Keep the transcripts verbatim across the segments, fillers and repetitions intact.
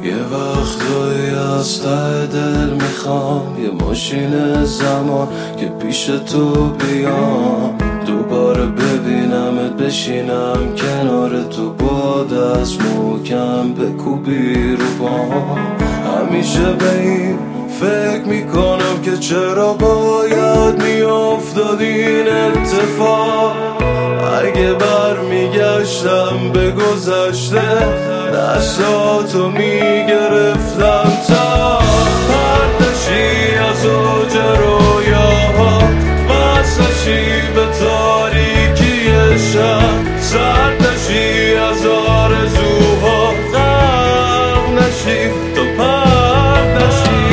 یه وقتایی از ته دل میخوام یه ماشین زمان که پیش تو بیام، دوباره ببینمت، بشینم کنار تو، با دست محکم بکوبی رو پام. همیشه به این فکر میکنم که چرا باید میافتاد این اتفاق. اگه برمیگشتم به گذشته، دستاتو میگرفتم تا پردشی از اوج رویاها، وصلشی به تاریکی شب، سردشی از آرزوها، غرق نشی تو پردشی،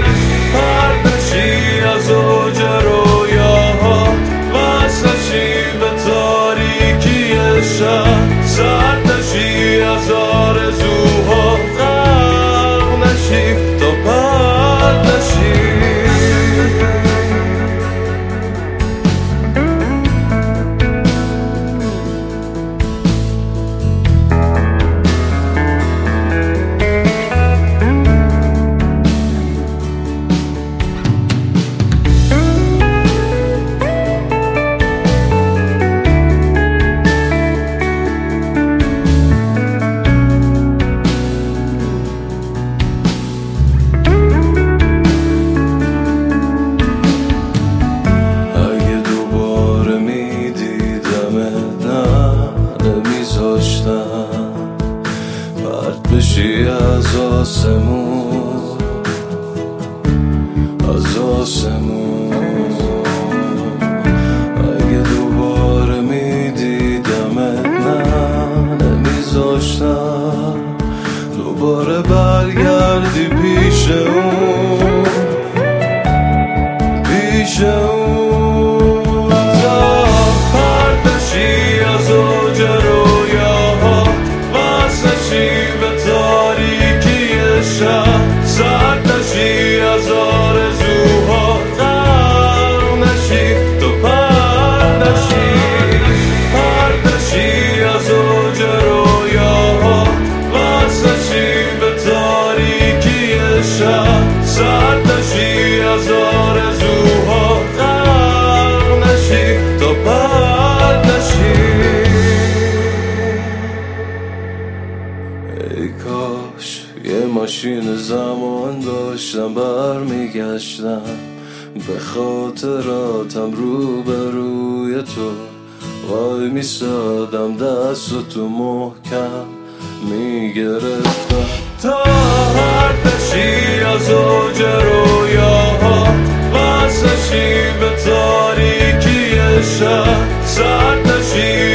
پردشی از اوج رویاها، وصلشی به تاریکی شب، سردشی از آرزوها، غرق نشی تو پردشی. پرت بشی از آسمون، از آسمون. اگه دوباره میدیدمت، نه نمیذاشتم دوباره برگردی پیش اون، پیش اون. تا پردشی از اوج رویاها، وصلشی به تاریکی شب، سردشی از آرزوها، غرق نشی تو پردشی، پردشی از اوج رویاها، وصلشی به تاریکی شب، سردشی از آرزوها، غرق نشی تو پردشی. ای کاش یه ماشین زمان داشتم، برمیگشتم به خاطراتم، رو به روی تو وای میسادم، دستتو محکم میگرفتم تا پردشی از اوج رویاها، وصلشی به تاریکی شب، سردشی